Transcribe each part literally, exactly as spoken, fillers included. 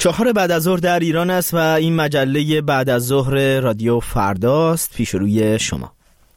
چهار بعد از ظهر در ایران است و این مجله بعد از ظهر رادیو فرداست. پیش روی شما.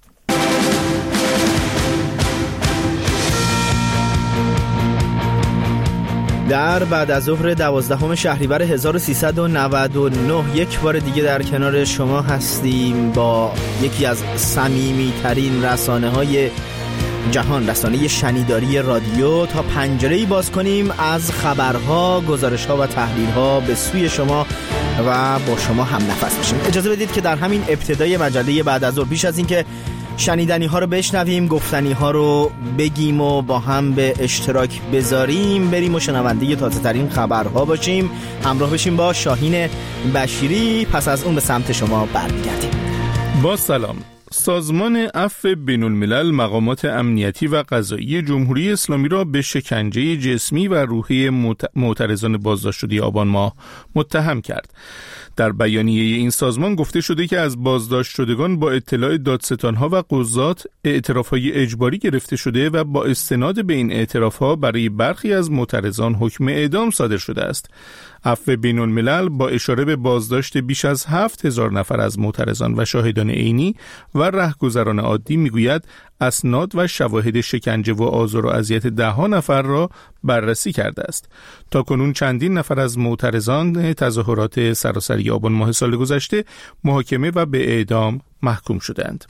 در بعد از ظهر دوازدهم شهریور هزار و سیصد و نود و نه یک بار دیگه در کنار شما هستیم با یکی از صمیمی‌ترین رسانه‌های جهان، رسانه شنیداری رادیو، تا پنجره‌ای باز کنیم از خبرها، گزارش‌ها و تحلیل‌ها به سوی شما و با شما هم نفس بشیم. اجازه بدید که در همین ابتدای مجله بعد از ظهر، پیش از اینکه شنیدنی ها رو بشنویم، گفتنی ها رو بگیم و با هم به اشتراک بذاریم، بریم و شنونده تازه ترین خبرها باشیم. همراه بشیم با شاهین بشیری. پس از اون به سمت شما برمیگردیم. با سلام. سازمان عفو بین الملل مقامات امنیتی و قضایی جمهوری اسلامی را به شکنجه جسمی و روحی معترضان بازداشت شده آبان ماه متهم کرد. در بیانیه این سازمان گفته شده که از بازداشت شدگان با اطلاع دادستانها و قضات اعترافهای اجباری گرفته شده و با استناد به این اعترافها برای برخی از معترضان حکم اعدام صادر شده است. عفو بین الملل با اشاره به بازداشت بیش از هفت هزار نفر از معترضان و شاهدان عینی و رهگذران عادی میگوید اسناد و شواهد شکنجه و آزار و اذیت ده ها نفر را بررسی کرده است. تاکنون چندین نفر از معترضان تظاهرات سراسری آبان ماه سال گذشته محاکمه و به اعدام محکوم شدند.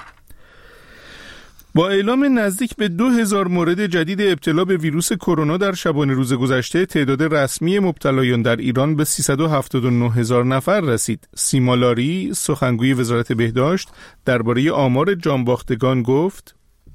با اعلام نزدیک به دو هزار مورد جدید ابتلا به ویروس کرونا در شبانه روز گذشته، تعداد رسمی مبتلایان در ایران به سیصد و هفتاد و نه هزار نفر رسید. سیما لاری، سخنگوی وزارت بهداشت، درباره آمار جانباختگان گفت: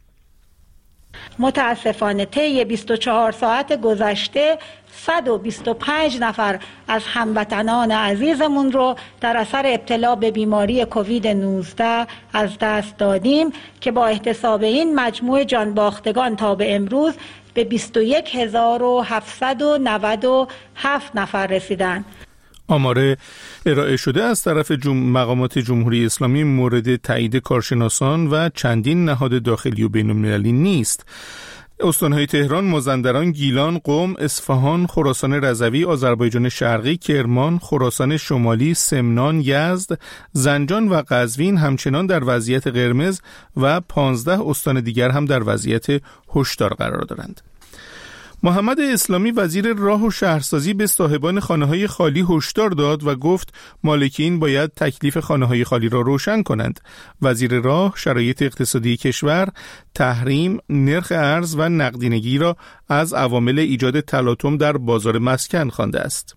متاسفانه طی بیست و چهار ساعت گذشته صد و بیست و پنج نفر از هموطنان عزیزمون رو در اثر ابتلا به بیماری کووید نوزده از دست دادیم که با احتساب این مجموع جانباختگان تا به امروز به بیست و یک هزار و هفتصد و نود و هفت نفر رسیدند. آمار ارائه شده از طرف جم... مقامات جمهوری اسلامی مورد تایید کارشناسان و چندین نهاد داخلی و بین‌المللی نیست. استانهای تهران، مازندران، گیلان، قم، اصفهان، خراسان رضوی، آذربایجان شرقی، کرمان، خراسان شمالی، سمنان، یزد، زنجان و قزوین همچنان در وضعیت قرمز و پانزده استان دیگر هم در وضعیت هشدار قرار دارند. محمد اسلامی وزیر راه و شهرسازی به صاحبان خانه‌های خالی هشدار داد و گفت مالکین باید تکلیف خانه‌های خالی را روشن کنند. وزیر راه شرایط اقتصادی کشور، تحریم، نرخ ارز و نقدینگی را از عوامل ایجاد تلاطم در بازار مسکن خوانده است.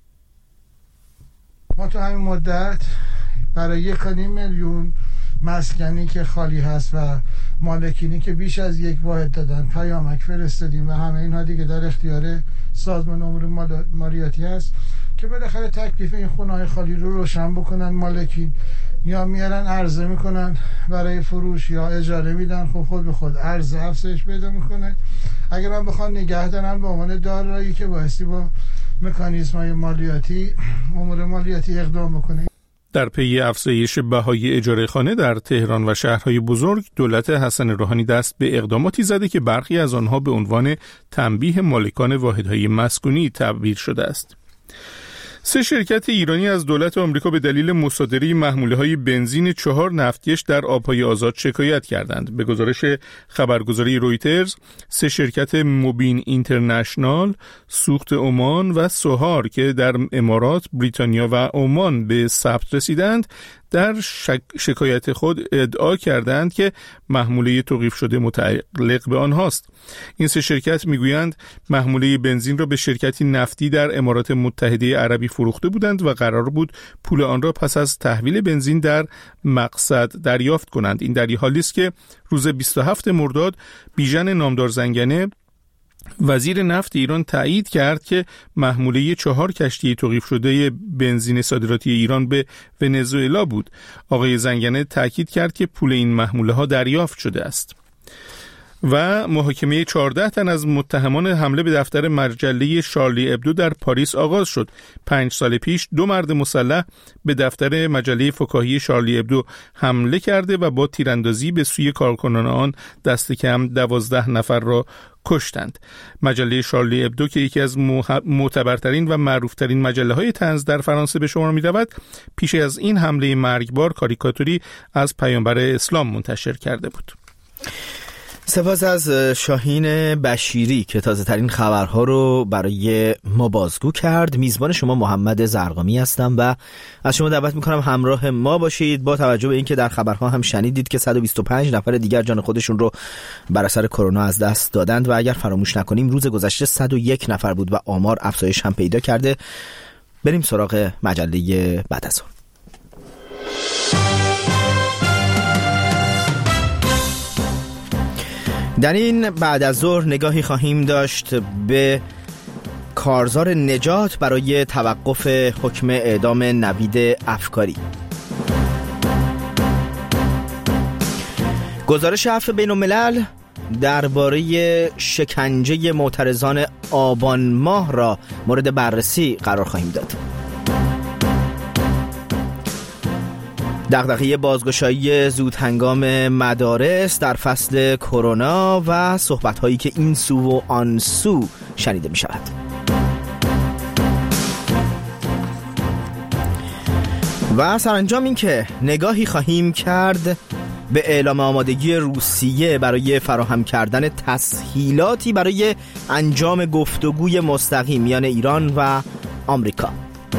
ما تو همین مدت برای یک و نیم میلیون مسکنی که خالی هست و مالکینی که بیش از یک واحد دادن پیامک فرستادیم و همه اینها دیگه در اختیار سازمان امور مالیاتی هست که بالاخره تکلیف این خونه‌های خالی رو روشن بکنن. مالکین یا میارن عرضه میکنن برای فروش یا اجاره میدن، خب خود به خود عرضه افزایش پیدا میکنه. اگر هم بخوان نگه دارن به عنوان دارایی که بایستی با مکانیزم‌های مالیاتی امور مالیاتی اقدام بکنه. در پی افزایش بهای اجاره خانه در تهران و شهرهای بزرگ، دولت حسن روحانی دست به اقداماتی زده که برخی از آنها به عنوان تنبیه مالکان واحدهای مسکونی تعبیر شده است. سه شرکت ایرانی از دولت آمریکا به دلیل مصادره محموله‌های بنزین چهار نفتکش در آبهای آزاد شکایت کردند. به گزارش خبرگزاری رویترز، سه شرکت موبین اینترنشنال، سوخت عمان و سوهار که در امارات، بریتانیا و عمان به ثبت رسیدند، در شک... شکایت خود ادعا کردند که محموله توقیف شده متعلق به آنهاست. این سه شرکت میگویند محموله بنزین را به شرکتی نفتی در امارات متحده عربی فروخته بودند و قرار بود پول آن را پس از تحویل بنزین در مقصد دریافت کنند. این در حالی است که روز بیست و هفتم مرداد بیژن نامدار زنگنه، وزیر نفت ایران، تایید کرد که محموله چهار کشتی توقیف شده بنزین صادراتی ایران به ونزوئلا بود. آقای زنگنه تاکید کرد که پول این محموله ها دریافت شده است. و محاکمه چهارده تن از متهمان حمله به دفتر مجله شارلی ابدو در پاریس آغاز شد. پنج سال پیش دو مرد مسلح به دفتر مجله فکاهی شارلی ابدو حمله کرده و با تیراندازی به سوی کارکنان آن دست کم دوازده نفر را کشتند. مجله شارلی ابدو که یکی از معتبرترین و معروفترین مجله های طنز در فرانسه به شمار می رود، پیش از این حمله مرگبار کاریکاتوری از پیامبر اسلام منتشر کرده بود. سپاس از شاهین بشیری که تازه ترین خبرها رو برای ما بازگو کرد. میزبان شما محمد زرقامی هستم و از شما دعوت میکنم همراه ما باشید. با توجه به اینکه در خبرها هم شنیدید که صد و بیست و پنج نفر دیگر جان خودشون رو بر اثر کرونا از دست دادند و اگر فراموش نکنیم روز گذشته صد و یک نفر بود و آمار افزایش هم پیدا کرده. بریم سراغ مجله بعد از ظهر. در این بعد از ظهر نگاهی خواهیم داشت به کارزار نجات برای توقف حکم اعدام نوید افکاری. گزارش عفو بین الملل درباره شکنجه معترضان آبان ماه را مورد بررسی قرار خواهیم داد. دغدغه بازگشایی زودهنگام مدارس در فصل کرونا و صحبت‌هایی که این سو و آن سو شنیده می شود. و سرانجام این که نگاهی خواهیم کرد به اعلام آمادگی روسیه برای فراهم کردن تسهیلاتی برای انجام گفتگوی مستقیم میان ایران و آمریکا.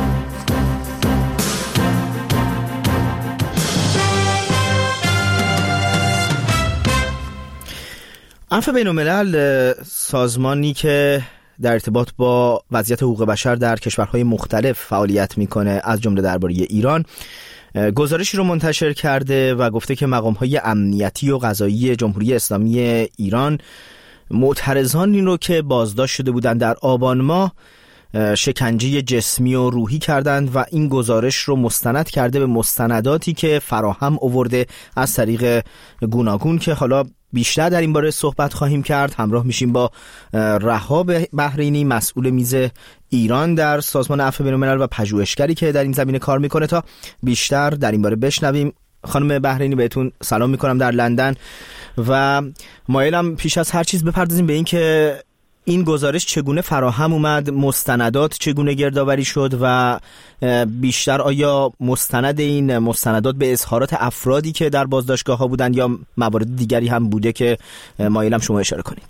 عفو بین الملل سازمانی که در ارتباط با وضعیت حقوق بشر در کشورهای مختلف فعالیت میکنه از جمله درباره ایران گزارشی رو منتشر کرده و گفته که مقام‌های امنیتی و قضایی جمهوری اسلامی ایران معترضانی رو که بازداشت شده بودند در آبان ماه شکنجه جسمی و روحی کردند و این گزارش رو مستند کرده به مستنداتی که فراهم آورده از طریق گوناگون که حالا بیشتر در این باره صحبت خواهیم کرد. همراه میشیم با رهاب بحرینی مسئول میز ایران در سازمان عفو بین الملل و پژوهشگری که در این زمینه کار میکنه تا بیشتر در این باره بشنویم. خانم بحرینی بهتون سلام میکنم در لندن و مایلم پیش از هر چیز بپردازیم به این که این گزارش چگونه فراهم اومد، مستندات چگونه گردآوری شد و بیشتر آیا مستند این مستندات به اظهارات افرادی که در بازداشتگاه ها بودند یا موارد دیگری هم بوده که مایلم شما اشاره کنید.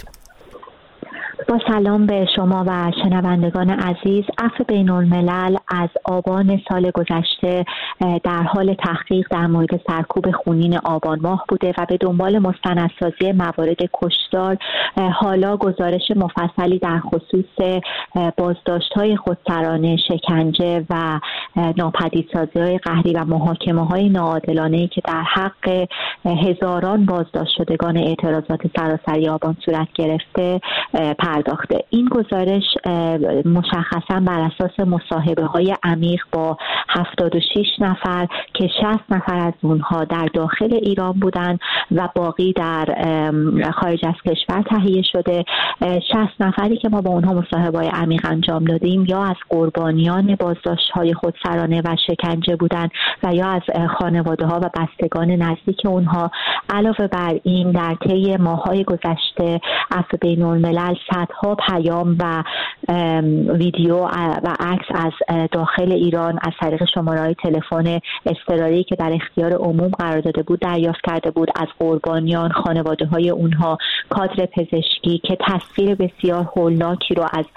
با سلام به شما و شنوندگان عزیز. عفو بین الملل از آبان سال گذشته در حال تحقیق در مورد سرکوب خونین آبان ماه بوده و به دنبال مستندسازی موارد کشتار حالا گزارش مفصلی در خصوص بازداشت‌های خودسرانه، شکنجه و ناپدیدسازی‌های قهری و محاکمه‌های ناعادلانه‌ای که در حق هزاران بازداشت شدگان اعتراضات سراسری آبان صورت گرفته پرداخته. این گزارش مشخصا بر اساس مصاحبه‌های عمیق با هفتاد و شش نفر که شصت نفر از اونها در داخل ایران بودند و باقی در خارج از کشور تهیه شده. شصت نفری که ما با اونها مصاحبه‌های عمیق انجام دادیم یا از قربانیان بازداشت‌های خودسرانه و شکنجه بودند و یا از خانواده‌ها و بستگان نزدیک اونها. علاوه بر این در طی ماه‌های گذشته عفو بین الملل صدها پیام و ویدیو و عکس از داخل ایران از طریق شماره‌های تلفن اضطراری که در اختیار عموم قرار داده بود دریافت کرده بود از قربانیان، خانواده‌های اونها، کادر پزشکی که تصویر بسیار هولناکی رو از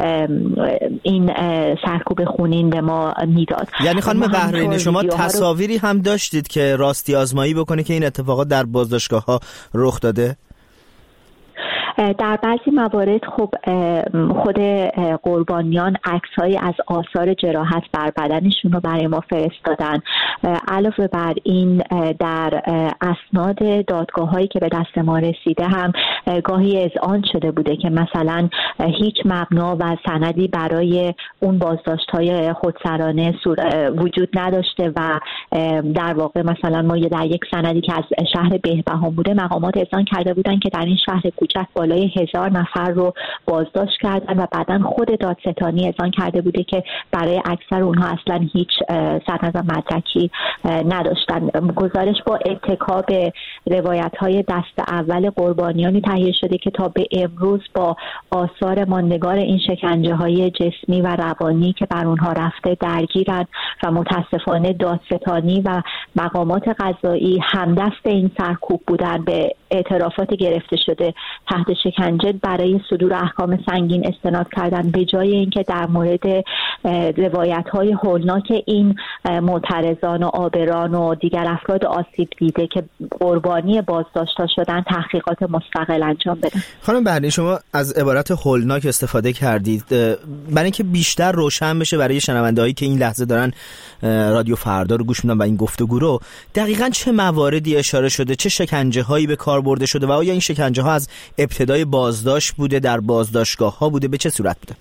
این سرکوب خونین به ما میداد. یعنی خانم بحرینی شما تصاویری هم داشتید که راستی آزمایی بکنه که این اتفاقات در بازداشتگاه‌ها رخ داده؟ در بعضی موارد خب خود قربانیان عکس‌هایی از آثار جراحت بر بدنشون رو برای ما فرستادن. علاوه بر این در اسناد دادگاه‌هایی که به دست ما رسیده هم گاهی اذعان شده بوده که مثلا هیچ مبنا و سندی برای اون بازداشت‌های خودسرانه وجود نداشته و در واقع مثلا ما در یک سندی که از شهر بهبهان بوده مقامات اذعان کرده بودن که در این شهر کوچک بالای هزار نفر رو بازداشت کردن و بعداً خود دادستانی اذعان کرده بوده که برای اکثر اونها اصلا هیچ سند و مدرکی نداشتن. گزارش با اتکا به روایت‌های دست اول قربانیانی تهیه شده که تا به امروز با آثار ماندگار این شکنجه‌های جسمی و روانی که بر اونها رفته درگیرن و متاسفانه دادستانی و مقامات قضایی همدست این سرکوب بودن، به اعترافات گرفته شده تحت شکنجه برای صدور احکام سنگین استناد کردن، به جای اینکه در مورد روایت‌های هولناک این معترضان و آبران و دیگر افراد آسیب دیده که قربانی بازداشت‌ها شدن تحقیقات مستقل انجام بدن. خانم بهرینی، شما از عبارت هولناک استفاده کردید برای اینکه بیشتر روشن بشه برای شنونده‌هایی که این لحظه دارن رادیو فردا رو گوش میدن و این گفتگو رو، دقیقاً چه مواردی اشاره شده، چه شکنجه‌هایی به کار برده شده و آیا این شکنجه‌ها از ابتدای بازداشت بوده، در بازداشتگاه‌ها بوده، به چه صورت بوده؟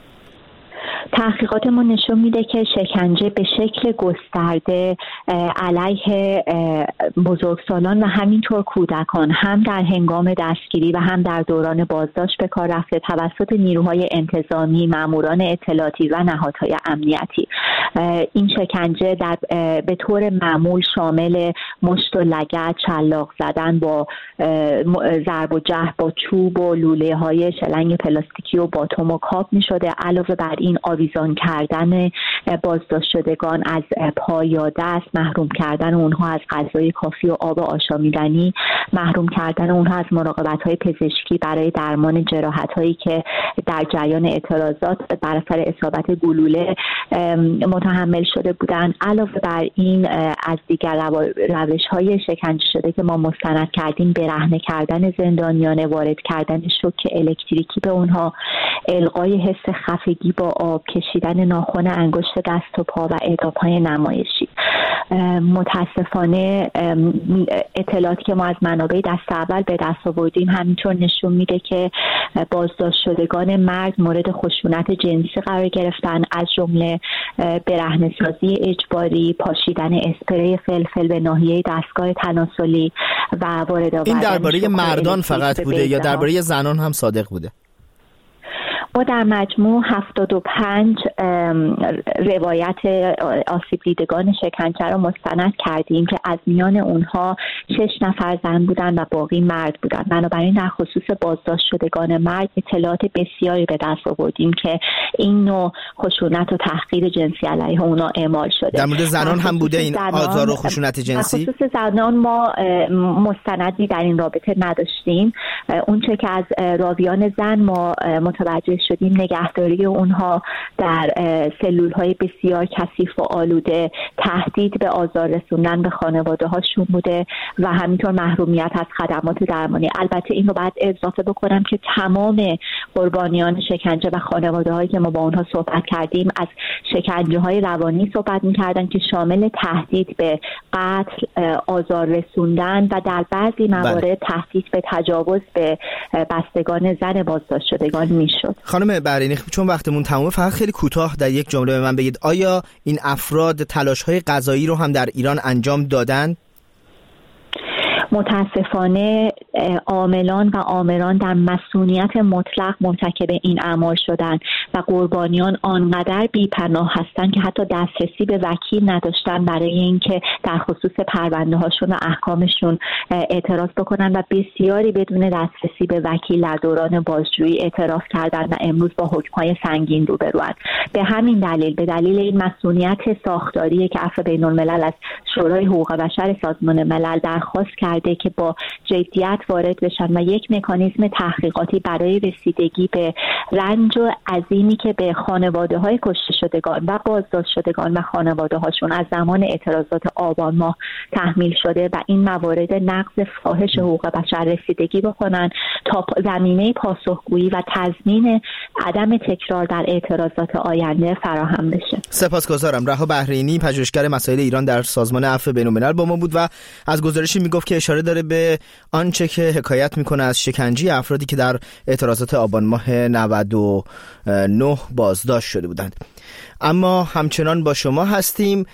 تحقیقات ما نشون میده که شکنجه به شکل گسترده علیه بزرگسالان و همینطور کودکان هم در هنگام دستگیری و هم در دوران بازداشت به کار رفته توسط نیروهای انتظامی، ماموران اطلاعاتی و نهادهای امنیتی. این شکنجه در به طور معمول شامل مشت و لگد، شلاق زدن با ضرب و جرح با چوب و لوله های شلنگ پلاستیکی و باتوم و کاب می شده. علاوه بر این آویزان کردن بازداشت شدگان از پا یا دست، محروم کردن اونها از غذای کافی و آب آشامیدنی، محروم کردن اونها از مراقبت‌های پزشکی برای درمان جراحت‌هایی که در جریان اعتراضات بر اثر اصابت گلوله متحمل شده بودند. علاوه بر این از دیگر روش‌های شکنجه شده که ما مستند کردیم، برهنه کردن زندانیان، وارد کردن شوک الکتریکی به اونها، القای حس خفگی با آب، کشیدن ناخن انگشت دست و پا و اعدام‌های نمایشی. متاسفانه اطلاعاتی که ما از منابع دست اول به دست آوردیم همینطور نشون میده که بازداشت شدگان مرد مورد خشونت جنسی قرار گرفتن، از جمله برهنه‌سازی اجباری، پاشیدن اسپری فلفل به ناحیه دستگاه تناسلی و وارد آوردن. این درباره مردان فقط بوده یا درباره زنان هم صادق بوده؟ ما در مجموع هفتاد و پنج روایت آسیب دیدگان شکنجه را مستند کردیم که از میان اونها شش نفر زن بودن و باقی مرد بودن. بنابراین در خصوص بازداشت شدگان مرد اطلاعات بسیاری به دست آوردیم که این نوع خشونت و تحقیر جنسی علیه اونا اعمال شده. در مورد زنان هم بوده این آزار و خشونت جنسی؟ در خصوص زنان ما مستندی در این رابطه نداشتیم. اونچه که از راویان زن ما متوجه شدیم نگهداری اونها در سلول‌های بسیار کثیف و آلوده، تهدید به آزار رسوندن به خانواده هاشون بوده و همینطور محرومیت از خدمات درمانی. البته این رو باید اضافه بکنم که تمام قربانیان شکنجه و خانواده هایی که ما با اونها صحبت کردیم از شکنجه های روانی صحبت می‌کردن که شامل تهدید به قتل، آزار رسوندن و در بعضی موارد تهدید به تجاوز به بستگان زن بازداشت شدگان میشد. خانم بهرینی، چون وقتمون تمومه، فقط خیلی کوتاه در یک جمله به من بگید آیا این افراد تلاش‌های قضایی رو هم در ایران انجام دادن؟ متاسفانه عاملان و آمران در مسئولیت مطلق مرتکب این اعمال شدند و قربانیان آنقدر بی‌پناه هستند که حتی دسترسی به وکیل نداشتن برای اینکه در خصوص پرونده هاشون و احکامشون اعتراض بکنن و بسیاری بدون دسترسی به وکیل در دوران بازجویی اعتراف کردند و امروز با حکم‌های سنگین روبروند. به همین دلیل، به دلیل این مسئولیت ساختاری که عفو بین‌الملل از شورای حقوق بشر سازمان ملل درخواست کرد کرده که با جدیت وارد بشن و یک مکانیزم تحقیقاتی برای رسیدگی به رنج و عظیمی که به خانواده های کشته شدگان و بازداشت شدگان و خانواده هاشون از زمان اعتراضات آبان ماه تحمیل شده و این موارد نقض فاحش حقوق بشر رسیدگی بکنن تا زمینه پاسخگویی و تضمین عدم تکرار در اعتراضات آینده فراهم بشه. سپاسگزارم. رها بحرینی، پژوهشگر مسائل ایران در سازمان عفو بین‌الملل با ما بود و از گزارشی میگفت که اشاره داره به آنچه که حکایت میکنه از شکنجه افرادی که در اعتراضات آبان ماه نود و نه بازداشت شده بودند. اما همچنان با شما هستیم.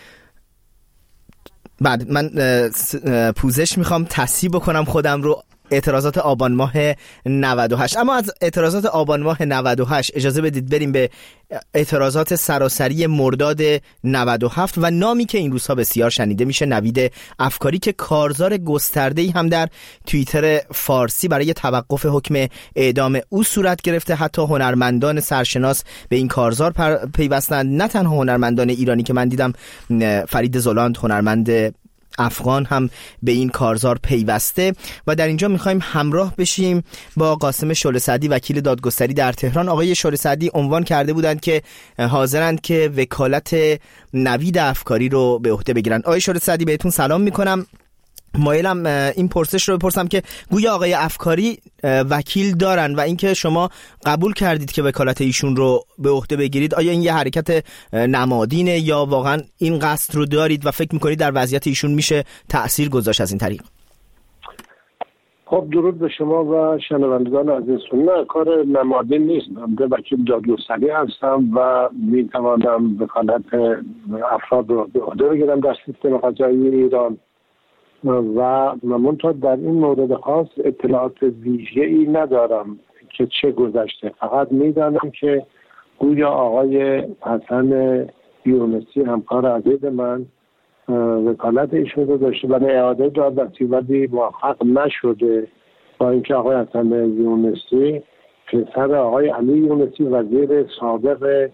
بعد من پوزش میخوام تصحیح بکنم خودم رو، اعتراضات آبان ماه نود و هشت. اما از اعتراضات آبان ماه نود و هشت اجازه بدید بریم به اعتراضات سراسری مرداد نود و هفت و نامی که این روزها بسیار شنیده میشه، نوید افکاری، که کارزار گسترده‌ای هم در توییتر فارسی برای توقف حکم اعدام او صورت گرفته. حتی هنرمندان سرشناس به این کارزار پیوستند، نه تنها هنرمندان ایرانی که من دیدم، فرید زلاند هنرمند افغان هم به این کارزار پیوسته. و در اینجا میخوایم همراه بشیم با قاسم شعله سعدی، وکیل دادگستری در تهران. آقای شعله سعدی عنوان کرده بودند که حاضرند که وکالت نوید افکاری رو به عهده بگیرن. آقای شعله سعدی بهتون سلام میکنم. مایلم این پرسش رو بپرسم که گویا آقای افکاری وکیل دارن و اینکه شما قبول کردید که وکالت ایشون رو به عهده بگیرید، آیا این یه حرکت نمادینه یا واقعا این قصد رو دارید و فکر میکنید در وضعیت ایشون میشه تأثیر گذاشت از این طریق؟ خب درود به شما و شنوندگان عزیزتون. نه، کار نمادین نیست. من وکیل دادگستری هستم و میتوانم وکالت افراد رو به عهده بگیرم در سیستم قضایی ایران و منتها در این مورد خاص اطلاعات ویژه‌ای ندارم که چه گذشته. فقط میدانم که گویا آقای حسن یونسی همکار عزیز من وکالت ایشون رو داشته برای اعاده دادرسی ولی موفق نشده، با اینکه آقای حسن یونسی پسر آقای علی یونسی وزیر سابق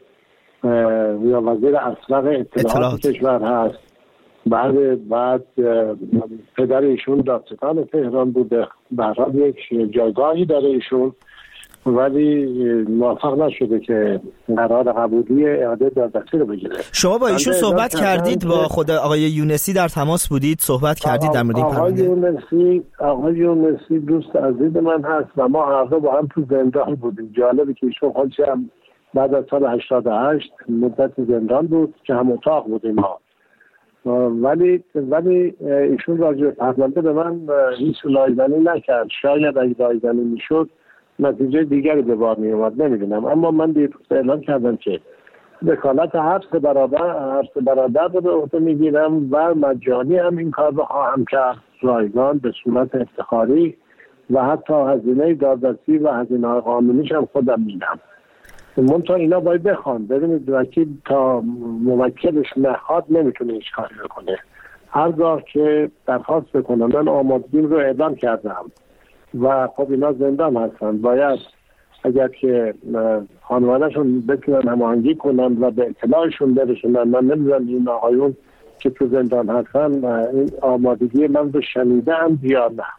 یا وزیر اسبق اطلاعات کشور هست. بعد بعد پدر ایشون دادستان تهران بوده، به هر حال یک جایگاهی داره ایشون، ولی موفق نشده که قرار قبولی اعاده دادرسی رو بگیره. شما با ایشون صحبت کردید؟ با خود آقای یونسی در تماس بودید؟ صحبت کردید در مورد این پرونده؟ آقای یونسی آقای یونسی دوست عزیز من هست و ما هر دو با هم تو زندان بودیم. جالبه که ایشون خودش هم بعد از سال هشتاد و هشت مدت زندان بود که هم اتاق بودیم ما، ولی ولی ایشون راجع به پرونده به من هیچ رایزنی نکرد. شاید اگه رایزنی میشد نتیجه دیگری به بار می اومد، نمیدونم. اما من دیروز اعلام کردم که وکالت هر سه برادر هر سه برادر رو به عهده میگیرم و مجانی هم این کار رو خواهم کرد، رایگان به صورت افتخاری و حتی هزینه دادرسی و هزینه قانونیش هم خودم میدم. منتها اینا باید بخوان. ببینید وکیل تا موکلش نخواد نمیتونه هیچ کاری بکنه. هرگاه که درخواست بکنم، من آمادگیم رو اعلام کردم و خب اینا زندان هستن، باید اگر که خانوادهشون بتونن هماهنگی کنن و به اطلاعشون برسونن. من نمیدونم این آقایون که تو زندان هستن این آمادگی من رو شنیدن یا نه.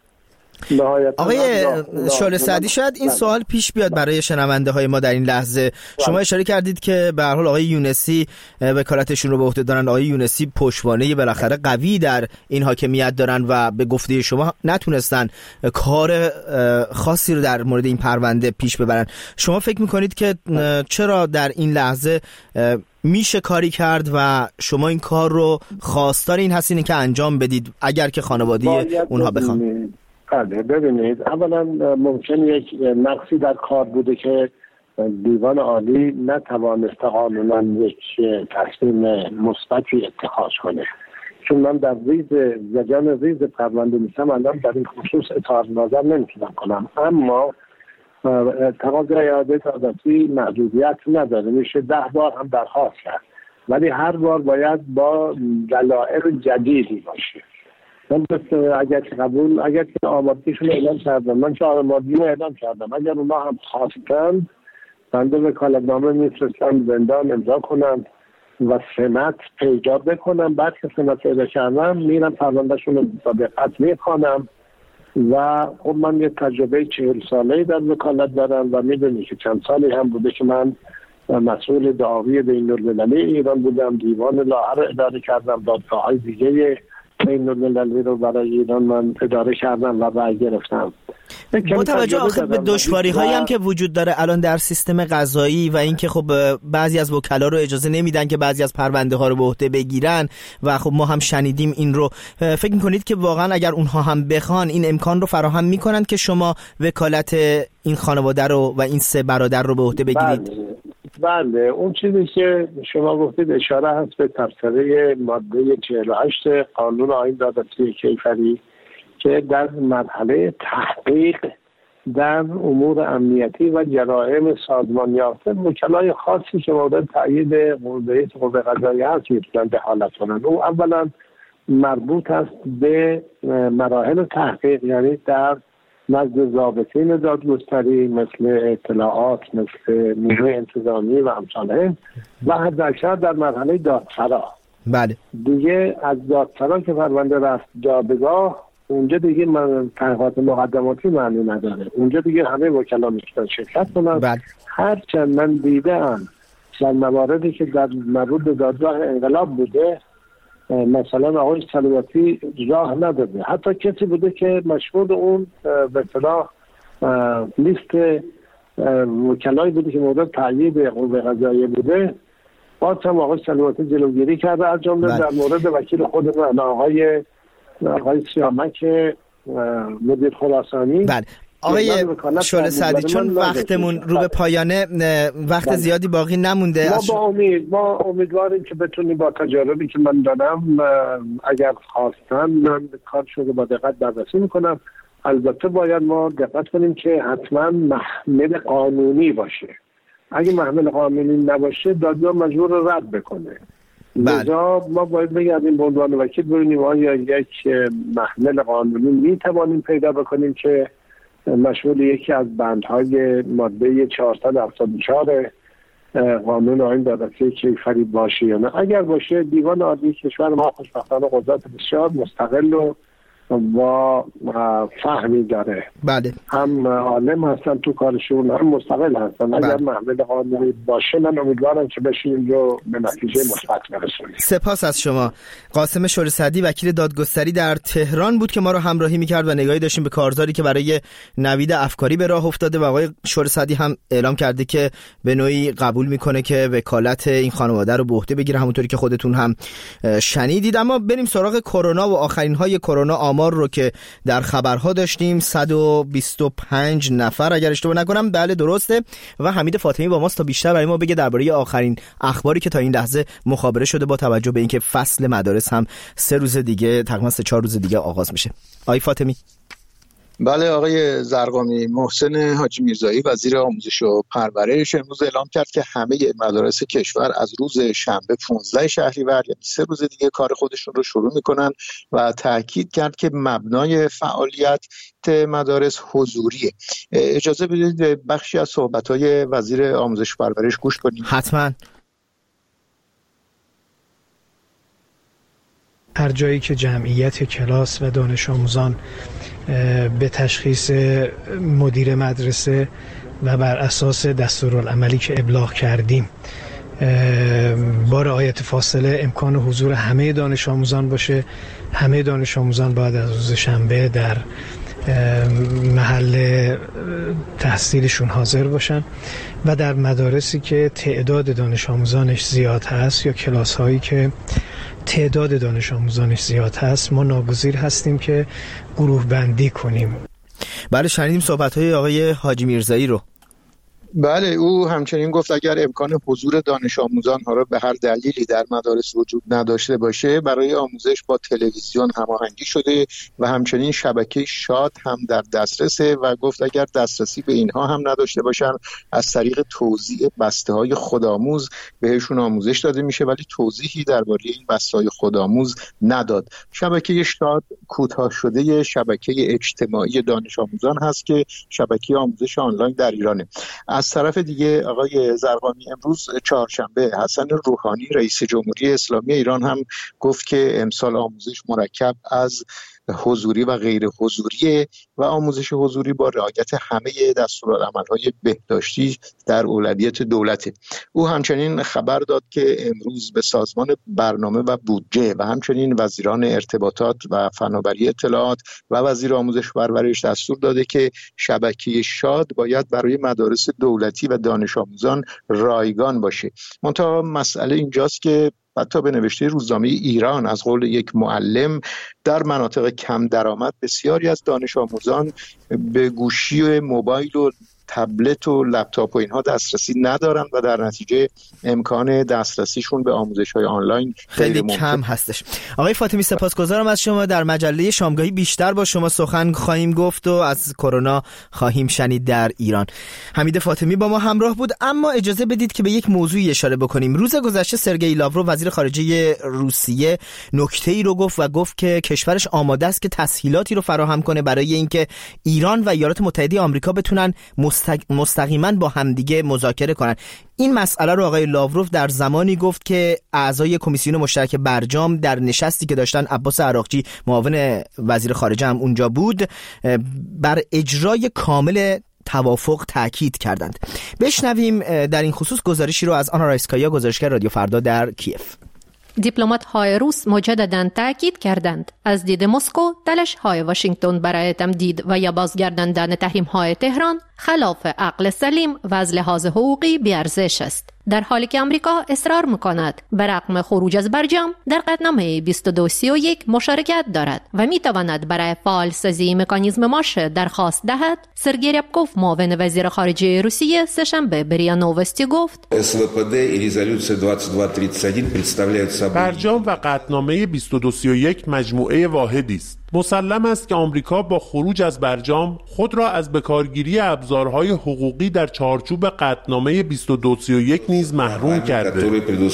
آقای شعله سعدی، شاید این سوال پیش بیاد برای شنونده های ما در این لحظه. شما اشاره کردید که به هر حال آقای یونسی وکالتشون رو به عهده دارن. آقای یونسی پشتوانه بالاخره قوی در این حاکمیت دارن و به گفته شما نتونستن کار خاصی رو در مورد این پرونده پیش ببرن. شما فکر میکنید که چرا در این لحظه میشه کاری کرد و شما این کار رو خواستار این هستین که انجام بدید اگر که خانواده اونها بخوان؟ بله، ببینید، اولا ممکن یک نقصی در کار بوده که دیوان عالی نتوانست قانونا یک تصمیم مثبتی اتخاذ کنه. چون من در ریز زجان ریز پرونده نیستم، الان در این خصوص اظهار نظر نمیتونم کنم. اما تقاضای اعاده دادرسی محدودیت نداره، میشه ده بار هم درخواست کرد، ولی هر بار باید با دلایل جدیدی باشه. من اگر که قبول اگر که آمادگیشون اعلام کردم، من که آمادگیمو اعلام کردم، اگر اونا هم خواستن بنده وکالتنامه میفرستم زندان امضا کنم و سند پیدا بکنم. بعد که سند پیدا کردم میرم پروندهشون رو با دقت میخوانم و خب من یه تجربه چهل ساله‌ای در وکالت دارم و میدونی که چند سالی هم بوده که من مسئول دعاوی بین‌المللی ایران بودم، دیوان لاهر اداره کردم، دادگاه‌های دیگه بین‌المللی رو برای ایران من اداره کردم و برگرفتم. با توجه آخر به دشواری هایی هم که وجود داره الان در سیستم قضایی و اینکه خب بعضی از وکلا رو اجازه نمیدن که بعضی از پرونده ها رو به عهده بگیرن و خب ما هم شنیدیم این رو، فکر میکنید که واقعا اگر اونها هم بخوان این امکان رو فراهم میکنن که شما وکالت این خانواده رو و این سه برادر رو به عهده بگیرید؟ بله, بله. اون چیزی که شما گفتید اشاره هست به تفسیره ماده چهل و هشت قانون آیین دادرسی کیفری که در مرحله تحقیق در امور امنیتی و جرائم سازمان یافته وکلای خاصی که مورد تأیید رئیس قوه قضاییه هست میتونن دخالت کنند. او اولا مربوط است به مراحل تحقیق، یعنی در نزد ضابطین دادگستری مثل اطلاعات، مثل نیروی انتظامی و امثال و حداکثر در مرحله دادسرا. بله. دیگه از دادسرا که پرونده رفت دادگاه، اونجا دیگه من تحقیقات مقدماتی معنی نداره، اونجا دیگه همه وکلا میتونن شرکت کنن. بله. هرچند من دیدم در مواردی که در مربوط به دادگاه انقلاب بوده، مثلا آقای سلواتی راه نداده، حتی کسی بوده که مشهور اون به اصطلاح لیست وکلایی بوده که مورد تأیید قوه قضاییه بوده، باز هم آقای سلواتی جلوگیری کرده، از جمله در مورد وکیل خودمون آقای آقای سیامک مدیر خراسانی. بله. آقای شعله سعدی، چون وقتمون رو به پایانه، وقت بله. زیادی باقی نمونده، ما با امید ما امیدواریم که بتونیم با تجاربی که من دارم اگر خواستن من کارشون رو با دقت بررسی میکنم. البته باید ما دقت کنیم که حتما محمل قانونی باشه. اگه محمل قانونی نباشه دادگاه مجبور رد بکنه. لذا ما باید بگردیم به عنوان وکیل ببینیم آیا یک محمل قانونی میتوانیم پیدا بکنیم که مشمول یکی از بندهای ماده چهارصد و هفتاد و چهار قانون آیین دادرسی کیفری باشه یا نه. اگر باشه دیوان عالی کشور ما خوشبختانه قدرت بسیار مستقل و با فهمی داره. بله. هم عالم هستن تو کارشون، هم مستقل هستن. اگر محمل قانونی باشه من امیدوارم که بشیم رو به نتیجه مثبت برسونیم. سپاس از شما. قاسم شعله سعدی وکیل دادگستری در تهران بود که ما رو همراهی میکرد و نگاهی داشتیم به کارزاری که برای نوید افکاری به راه افتاده و آقای شعله سعدی هم اعلام کرده که به نوعی قبول میکنه که وکالت این خانواده رو به عهده بگیره، همونطوری که خودتون هم شنیدید. اما بریم سراغ کرونا و آخرین های کرونا. آمار رو که در خبرها داشتیم صد و بیست و پنج نفر اگر اشتباه نکنم، بله درسته، و حمید فاطمی با ماست تا بیشتر برای ما بگه درباره آخرین اخباری که تا این لحظه مخابره شده با توجه به اینکه فصل مدارس هم سه روز دیگه تقریبا سه چهار روز دیگه آغاز میشه. آقای فاطمی. بله آقای زرقامی، محسن حاجی میرزایی وزیر آموزش و پرورش امروز اعلام کرد که همه مدارس کشور از روز شنبه پانزده شهریور یعنی سه روز دیگه کار خودشون رو شروع میکنن و تاکید کرد که مبنای فعالیت مدارس حضوریه. اجازه بدید بخشی از صحبت‌های وزیر آموزش و پرورش گوش کنیم. حتماً. هر جایی که جمعیت کلاس و دانش آموزان به تشخیص مدیر مدرسه و بر اساس دستورالعملی که ابلاغ کردیم با رعایت فاصله امکان حضور همه دانش آموزان باشه، همه دانش آموزان باید از روز شنبه در محل تحصیلشون حاضر باشن و در مدارسی که تعداد دانش آموزانش زیاد هست یا کلاس هایی که تعداد دانش آموزانش زیاد هست ما ناگزیر هستیم که گروه بندی کنیم. بله شنیدیم صحبت‌های آقای حاجی میرزایی رو. بله او همچنین گفت اگر امکان حضور دانش آموزان ها را به هر دلیلی در مدارس وجود نداشته باشه برای آموزش با تلویزیون هماهنگی شده و همچنین شبکه شاد هم در دسترسه و گفت اگر دسترسی به اینها هم نداشته باشن از طریق توزیع بسته های خودآموز بهشون آموزش داده میشه، ولی توضیحی درباره این بسته های خودآموز نداد. شبکه شاد کوتاه شده شبکه اجتماعی دانش آموزان هست که شبکه آموزش آنلاین در ایرانه. از طرف دیگه آقای زرقامی امروز چهارشنبه حسن روحانی رئیس جمهوری اسلامی ایران هم گفت که امسال آموزش مرکب از حضوری و غیر حضوری و آموزش حضوری با رعایت همه دستورالعمل‌های بهداشتی در اولویت دولته. او همچنین خبر داد که امروز به سازمان برنامه و بودجه و همچنین وزیران ارتباطات و فناوری اطلاعات و وزیر آموزش و پرورش دستور داده که شبکه شاد باید برای مدارس دولتی و دانش آموزان رایگان باشه. منتها مسئله اینجاست که حتی به نوشته روزنامه ایران از قول یک معلم در مناطق کم درآمد بسیاری از دانش آموزان به گوشی و موبایل و تبلت و لپتاپ و اینها دسترسی ندارن و در نتیجه امکان دسترسیشون به آموزش‌های آنلاین خیلی کم هستش. آقای فاطمی سپاسگزارم از شما. در مجله شامگاهی بیشتر با شما سخن خواهیم گفت و از کرونا خواهیم شنید در ایران. حمید فاطمی با ما همراه بود. اما اجازه بدید که به یک موضوعی اشاره بکنیم. روز گذشته سرگئی لاوروف وزیر خارجه روسیه نکته‌ای رو گفت و گفت که کشورش آماده است که تسهیلاتی رو فراهم کنه برای اینکه ایران و ایالات متحده آمریکا بتونن مستقیما با همدیگه مذاکره کنن. این مسئله رو آقای لاوروف در زمانی گفت که اعضای کمیسیون مشترک برجام در نشستی که داشتن، عباس عراقچی معاون وزیر خارجه هم اونجا بود، بر اجرای کامل توافق تاکید کردند. بشنویم در این خصوص گزارشی رو از آنا رایسکایا، گزارشگر رادیو فردا در کیف. دیپلمات‌های روس مجدداً تاکید کردند از دید مسکو تلاش‌های واشنگتن برای تمدید و یا بازگرداندن تحریم‌های تهران خلاف عقل سلیم و از لحاظ حقوقی بی‌ارزش است، در حالی که آمریکا اصرار می‌کند به رغم خروج از برجام در قطعنامه بیست و دو سی و یک مشارکت دارد و می‌تواند برای فعال‌سازی مکانیزم ماشه درخواست دهد. سرگئی ریابکوف معاون وزیر خارجه روسیه سه‌شنبه به ریا نووستی گفت اس و پی دی و رزولوچیا بیست و دو صد و یک представляют برجام و قطعنامه بیست و دو سی و یک مجموعه واحدی است. مسلم است که آمریکا با خروج از برجام خود را از بکارگیری ابزارهای حقوقی در چارچوب قطعنامه بیست و دو سی و یک نیز محروم کرده.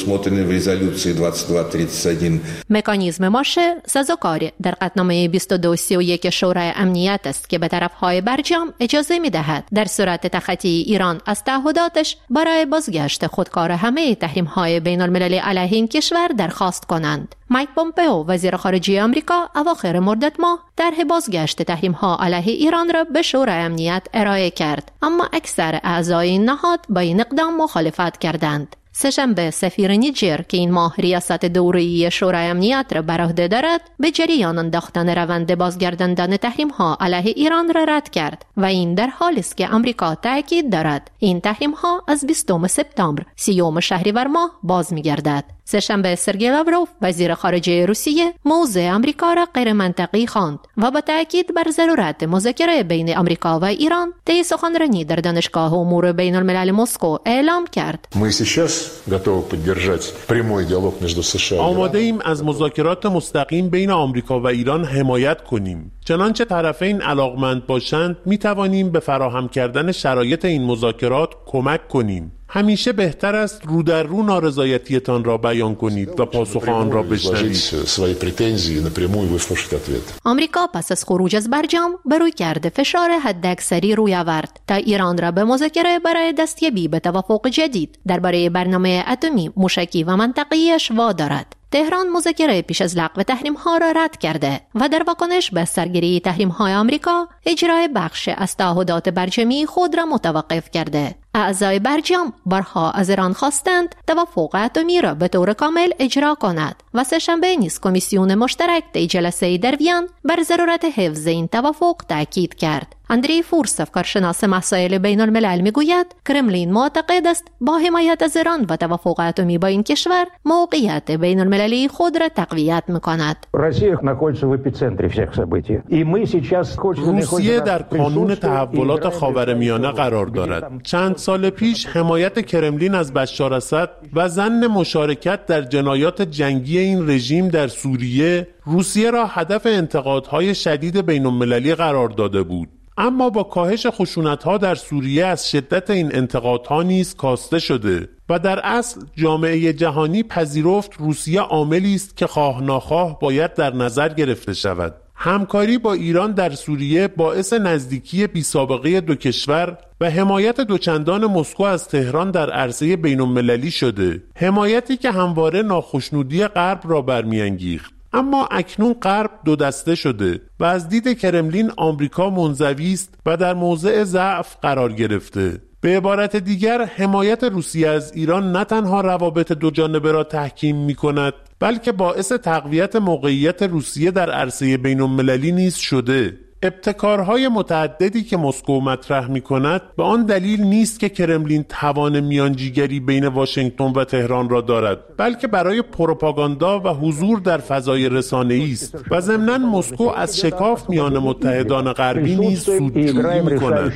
مکانیزم ماشه سازوکار در قطعنامه بیست و دو سی و یک شورای امنیت است که به طرفهای برجام اجازه می‌دهد در صورت تخطی ایران از تعهداتش برای بازگشت خودکار همه تحریم‌های بین‌المللی علیه این کشور درخواست کنند. مایک پومپئو وزیر خارجه آمریکا اواخر مرداد ماه طرح بازگشت تحریم‌ها علیه ایران را به شورای امنیت ارائه کرد، اما اکثر اعضای این نهاد با این اقدام مخالفت کردند. سه‌شنبه سفیر نیجر که این ماه ریاست دوره‌ای شورای امنیت را بر عهده دارد، به جریان انداختن روند بازگرداندن تحریم‌ها علیه ایران را رد کرد و این در حالی است که آمریکا تاکید دارد این تحریم‌ها از بیستم سپتامبر سیوم شهریور ماه باز می‌گردد. سه‌شنبه سرگئی لاوروف وزیر خارجه روسیه موضع آمریکا را غیر منطقی خواند و با تاکید بر ضرورت مذاکره بین آمریکا و ایران طی سخنرانی در دانشگاه امور بین الملل مسکو اعلام کرد. آماده ایم از مذاکرات مستقیم بین آمریکا و ایران حمایت کنیم. چنانچه طرفین علاقمند باشند می توانیم به فراهم کردن شرایط این مذاکرات کمک کنیم. همیشه بهتر است رو در رو نارضایتیتان را بیان کنید و پاسخ آن را بشنوید. آمریکا پس از خروج از برجام به روی کرده فشار حداکثری روی آورد تا ایران را به مذاکره برای دستیابی به توافق جدید درباره برنامه اتمی موشکی و منطقه‌ایش وادارد. تهران مذاکره پیش از لغو تحریم‌ها را رد کرده و در واکنش به سرگیری تحریم‌های آمریکا اجرای بخش از تعهدات برجامی خود را متوقف کرده. اعضای برجام بارها از ایران خواستند توافق اتمی را به طور کامل اجرا کند و سه‌شنبه نیز کمیسیون مشترک در جلسه در وین بر ضرورت حفظ این توافق تاکید کرد. اندری فورسف کارشناس مسائل بین الملل میگوید کرملین معتقد است با حمایت از ایران و توافق اتمی با این کشور موقعیت بین المللی خود را تقویت میکند. روسیه در کانون تحولات خاورمیانه قرار دارد. چند سال پیش حمایت کرملین از بشار اسد و ظن مشارکت در جنایات جنگی این رژیم در سوریه روسیه را هدف انتقادهای شدید بین المللی قرار داده بود. اما با کاهش خشونت‌ها در سوریه از شدت این انتقادها نیز کاسته شده و در اصل جامعه جهانی پذیرفت روسیه عاملی است که خواه ناخواه باید در نظر گرفته شود. همکاری با ایران در سوریه باعث نزدیکی بی‌سابقه دو کشور و حمایت دوچندان مسکو از تهران در عرصه بین‌المللی شده، حمایتی که همواره ناخشنودی غرب را برمی‌انگیخت. اما اکنون غرب دو دسته شده و از دید کرملین آمریکا منزوی است و در موضع ضعف قرار گرفته. به عبارت دیگر حمایت روسیه از ایران نه تنها روابط دو جانبه را تحکیم می کند، بلکه باعث تقویت موقعیت روسیه در عرصه بین المللی نیز شده. ابتکارهای متعددی که مسکو مطرح می کند به آن دلیل نیست که کرملین توان میانجیگری بین واشنگتن و تهران را دارد، بلکه برای پروپاگاندا و حضور در فضای رسانه‌ای است و ضمناً مسکو از شکاف میان متحدان غربی نیز سودجویی می کند.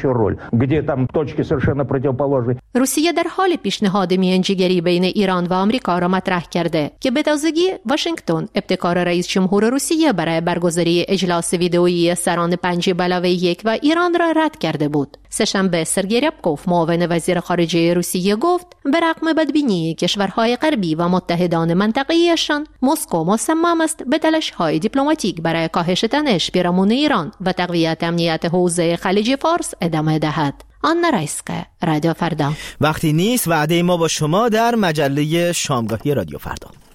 روسیه در حال پیشنهاد میانجیگری بین ایران و آمریکا را مطرح کرده که به تازگی واشنگتن ابتکار رئیس جمهور روسیه برای برگزاری اجلاس ویدئویی سران پنج علاوه یک و ایران را رد کرده بود. سه‌شنبه سرگئی ریبکوف معاون وزیر خارجه روسیه گفت به رغم بدبینی کشورهای غربی و متحدان منطقه‌ایشان، مسکو مصمم است به تلاش‌های دیپلماتیک برای کاهش تنش پیرامون ایران و تقویت امنیت حوزه خلیج فارس ادامه دهد. آنا رایسکه، رادیو فردا. وقتی نیست وعده ما با شما در مجله شامگاهی رادیو فردا.